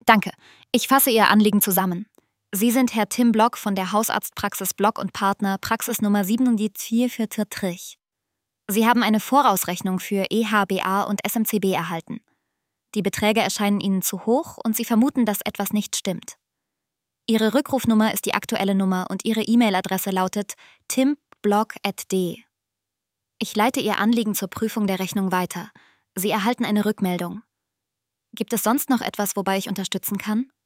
Danke. Ich fasse Ihr Anliegen zusammen. Sie sind Herr Tim Block von der Hausarztpraxis Block und Partner, Praxisnummer 77443. Sie haben eine Vorausrechnung für EHBA und SMCB erhalten. Die Beträge erscheinen Ihnen zu hoch und Sie vermuten, dass etwas nicht stimmt. Ihre Rückrufnummer ist die aktuelle Nummer und Ihre E-Mail-Adresse lautet timblock@de. Ich leite Ihr Anliegen zur Prüfung der Rechnung weiter. Sie erhalten eine Rückmeldung. Gibt es sonst noch etwas, wobei ich unterstützen kann?